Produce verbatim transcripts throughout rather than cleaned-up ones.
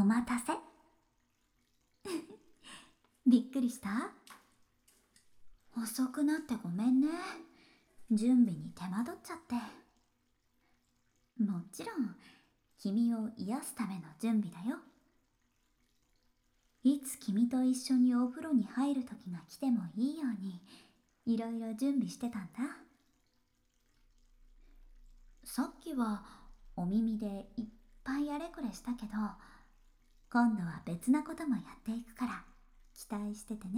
待たせ。びっくりした？遅くなってごめんね。準備に手間取っちゃって。もちろん、君を癒すための準備だよ。いつ君と一緒にお風呂に入る時が来てもいいように、いろいろ準備してたんだ。さっきはお耳でいっぱいあれこれしたけど、今度は別なこともやっていくから期待しててね。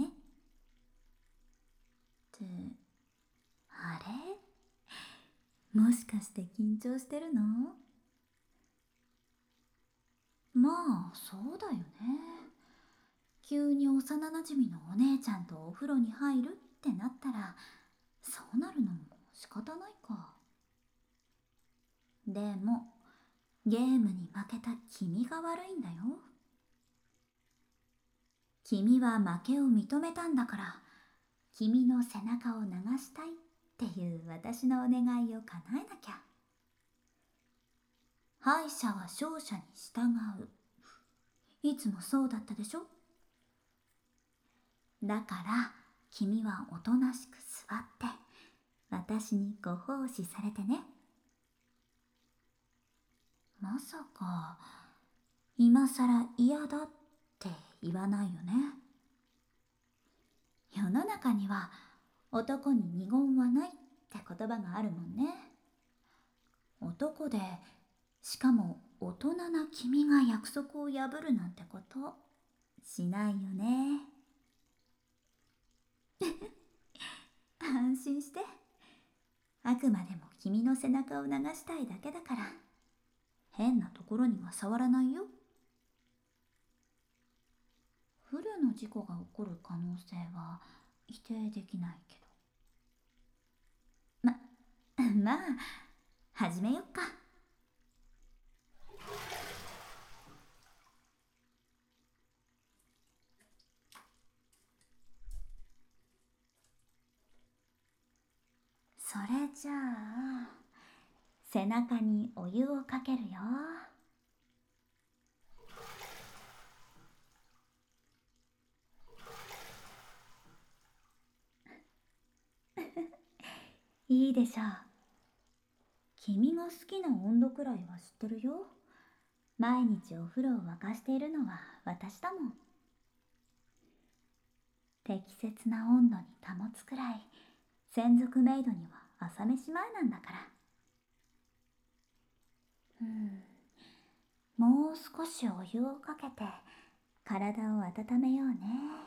って、あれ？もしかして緊張してるの？まあそうだよね。急に幼なじみのお姉ちゃんとお風呂に入るってなったら、そうなるのも仕方ないか。でもゲームに負けた君が悪いんだよ。君は負けを認めたんだから、君の背中を流したいっていう私のお願いを叶えなきゃ。敗者は勝者に従う。いつもそうだったでしょ？だから君はおとなしく座って私にご奉仕されてね。まさか今さら嫌だって言わないよね。世の中には男に二言はないって言葉があるもんね。男でしかも大人な君が約束を破るなんてことしないよね。安心して。あくまでも君の背中を流したいだけだから、変なところには触らないよ。不慮の事故が起こる可能性は否定できないけど。ま、まあ、始めよっか。それじゃあ、背中にお湯をかけるよ。いいでしょう。君が好きな温度くらいは知ってるよ。毎日お風呂を沸かしているのは私だもん。適切な温度に保つくらい専属メイドには朝飯前なんだから。うん、もう少しお湯をかけて体を温めようね。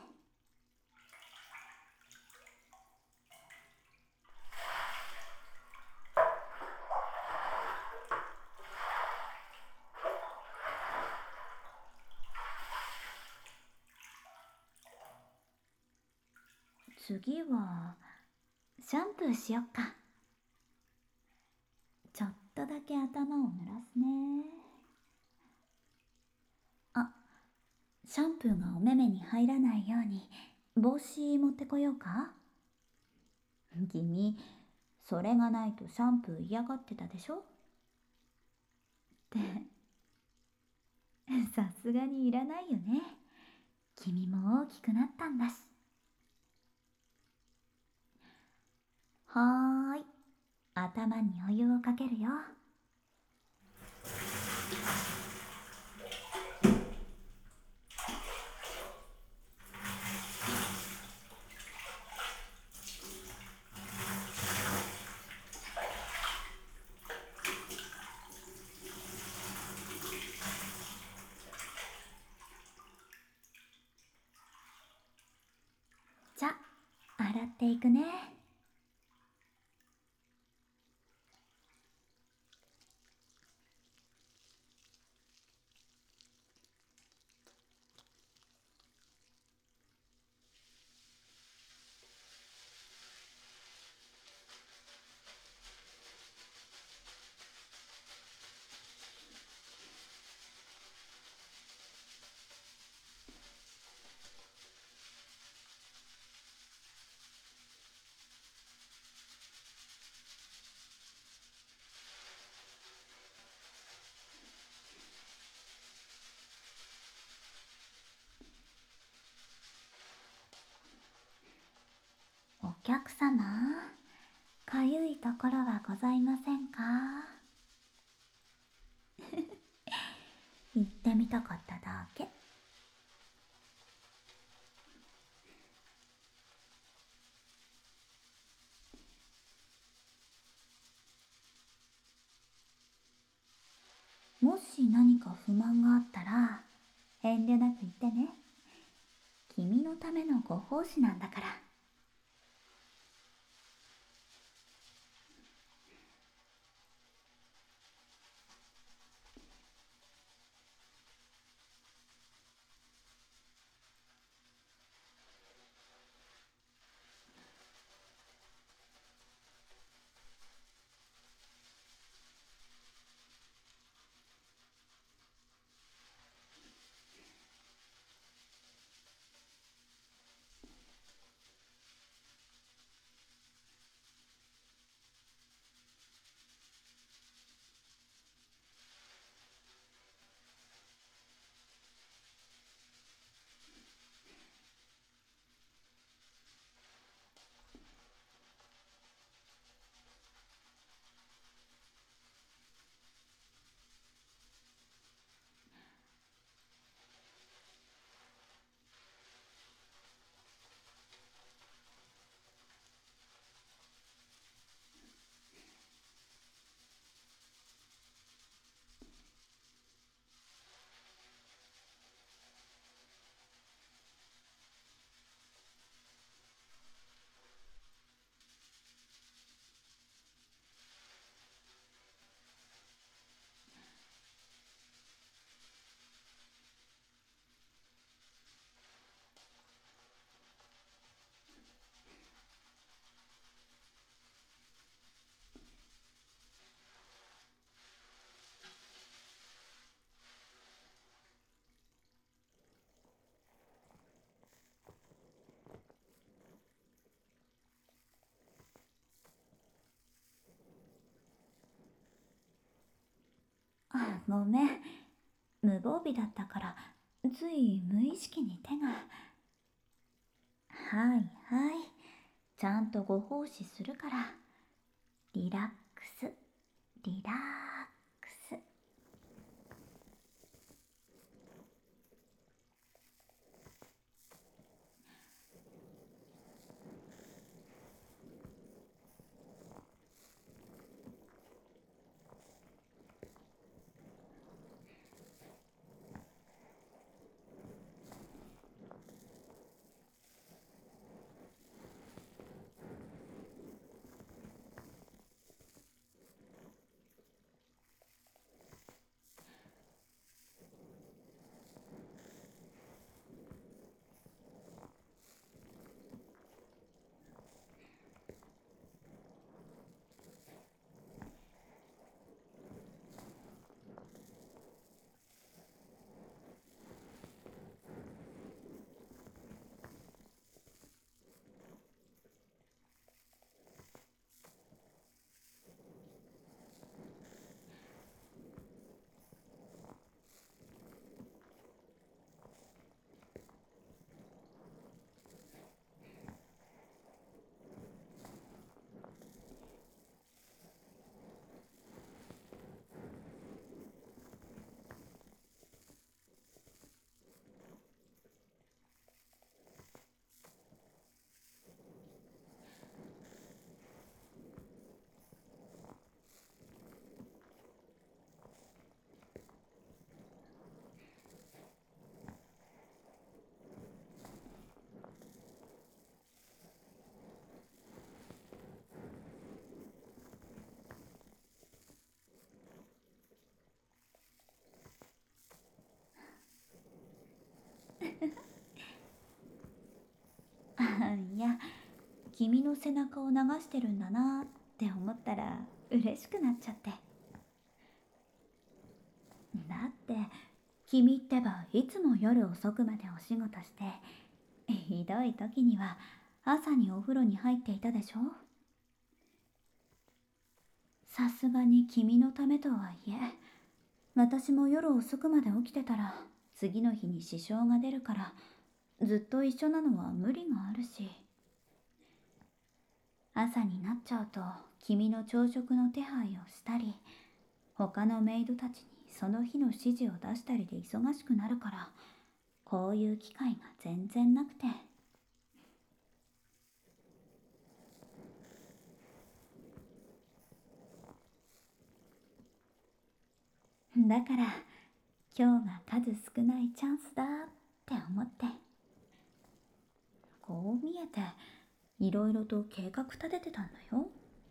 次はシャンプーしよっか。ちょっとだけ頭を濡らすね。あ、シャンプーがお目目に入らないように帽子持ってこようか。君、それがないとシャンプー嫌がってたでしょ？ってさすがにいらないよね。君も大きくなったんだし。はーい、頭にお湯をかけるよ。じゃ、洗っていくね。 お客様、かゆいところはございませんか？言ってみたかっただけ。もし何か不満があったら遠慮なく言ってね。君のためのご奉仕なんだから。あ、ごめん。無防備だったからつい無意識に手が。はいはい、ちゃんとご奉仕するから。リラックス、リラックス。あ、いや、君の背中を流してるんだなって思ったら嬉しくなっちゃって。だって君ってばいつも夜遅くまでお仕事して、ひどい時には朝にお風呂に入っていたでしょ。さすがに君のためとはいえ、私も夜遅くまで起きてたら次の日に支障が出るから、ずっと一緒なのは無理があるし。 朝になっちゃうと君の朝食の手配をしたり、他のメイドたちにその日の指示を出したりで忙しくなるから、こういう機会が全然なくて。だから今日が数少ないチャンスだって思って。こう見えていろいろと計画立ててたんだよ。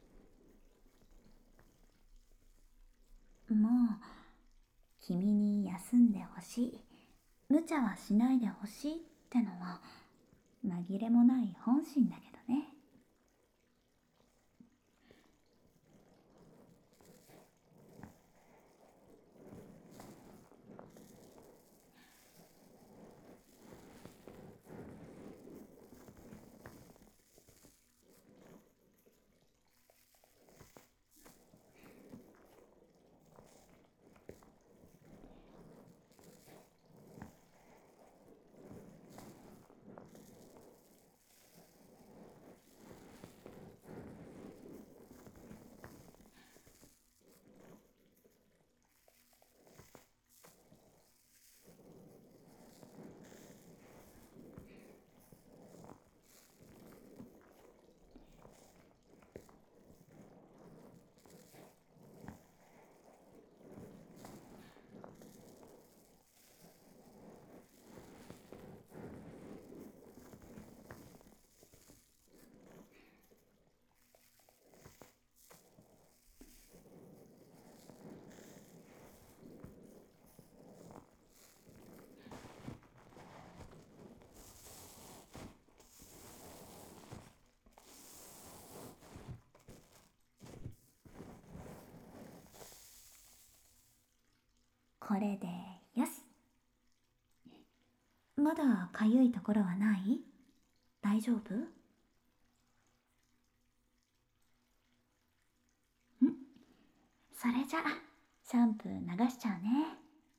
もう君に休んでほしい、無茶はしないでほしいってのは紛れもない本心だけどね。これでよし。まだかゆいところはない？大丈夫？ん？それじゃシャンプー流しちゃうね。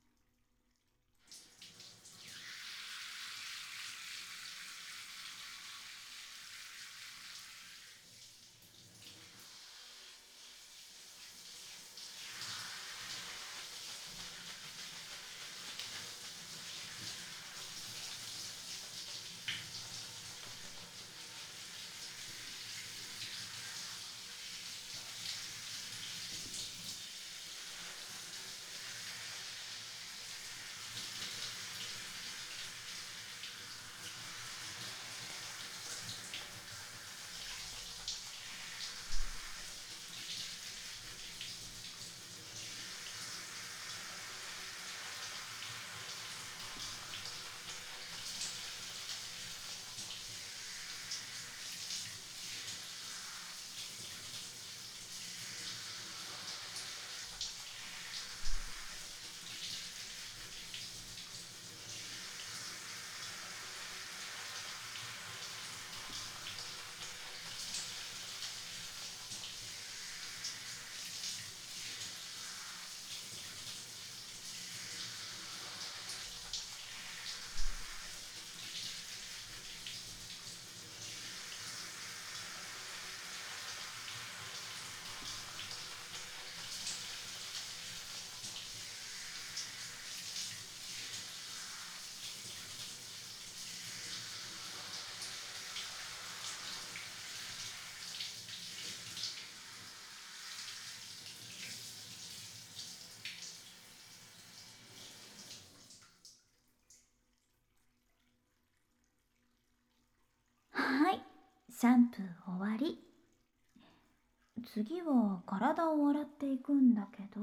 はい、シャンプー終わり。次は体を洗っていくんだけど、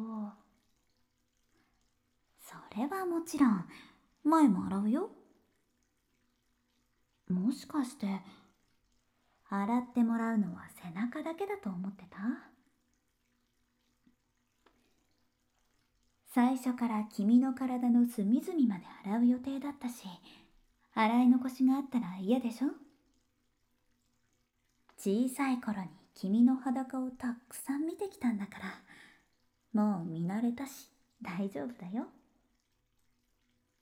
それはもちろん前も洗うよ。もしかして洗ってもらうのは背中だけだと思ってた？最初から君の体の隅々まで洗う予定だったし、洗い残しがあったら嫌でしょ？小さい頃に君の裸をたくさん見てきたんだから、もう見慣れたし大丈夫だよ。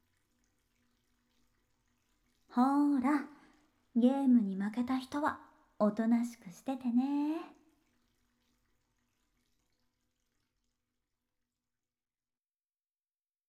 ほーら、ゲームに負けた人はおとなしくしててね。